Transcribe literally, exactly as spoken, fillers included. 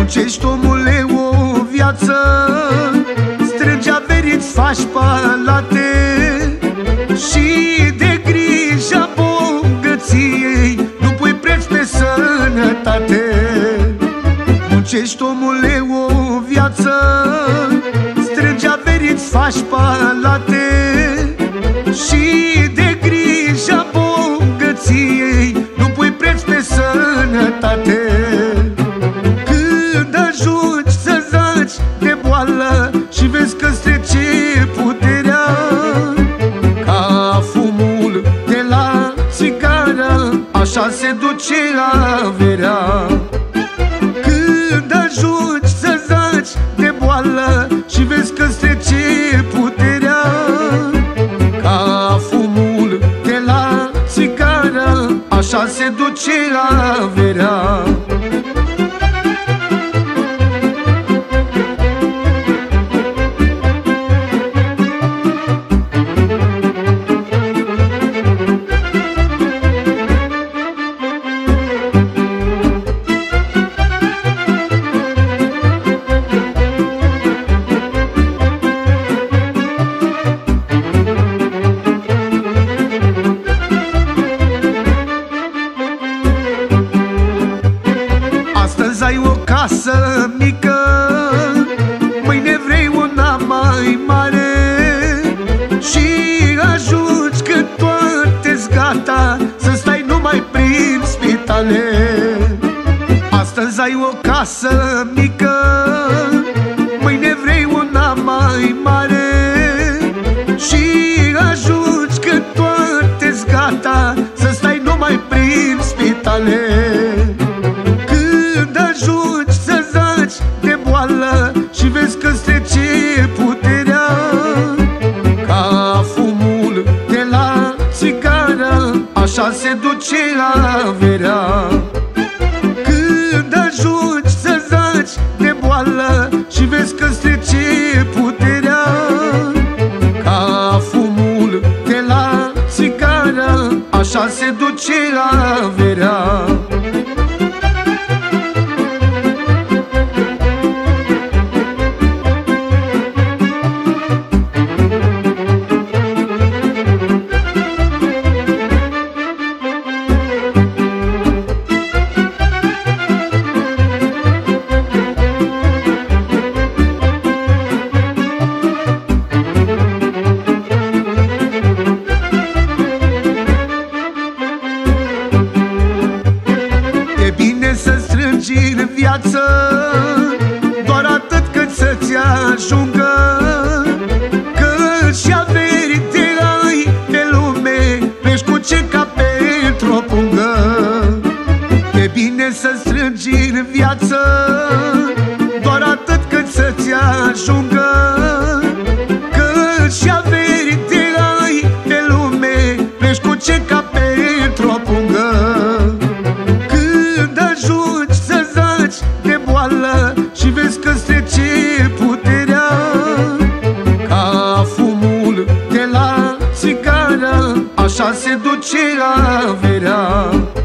Muncești, omule, o viață, strângi averi, îți faci palate, și de grija bogăției nu pui preț pe sănătate. Muncești, omule, o viață, strângi averi, îți faci palate, și de grija bogăției nu pui preț pe sănătate. Când ajungi să zaci de boală și vezi că-ți trece puterea, ca fumul de la țigară, așa se duce averea. Când ajungi să zaci de boală și vezi că-ți trece puterea, ca fumul de la țigară, așa se duce averea. Astăzi ai o casă mică, mâine vrei una mai mare, și ajungi când toate-s gata să stai numai prin spitale. Astăzi ai o casă mică, mâine vrei una mai mare, și ajungi când toate-s gata să stai numai prin spitale. Când ajungi să zaci de boală și vezi că-ți trece puterea, ca fumul de la țigară, așa se duce averea. Când ajungi să zaci de boală și vezi că-ți trece puterea, ca fumul de la țigară, așa se duce averea. Să strângi în viață doar atât cât să-ți ajungă, că și averi de ai de lume pleci cu ce ca pentru o pungă. E bine să strângi în viață doar atât cât să-ți ajungă, că și averi de ai de lume pleci cu ce ca pentru o pungă. Ajungi să zaci de boală și vezi că-ți trece puterea, ca fumul de la țigară, așa se duce averea.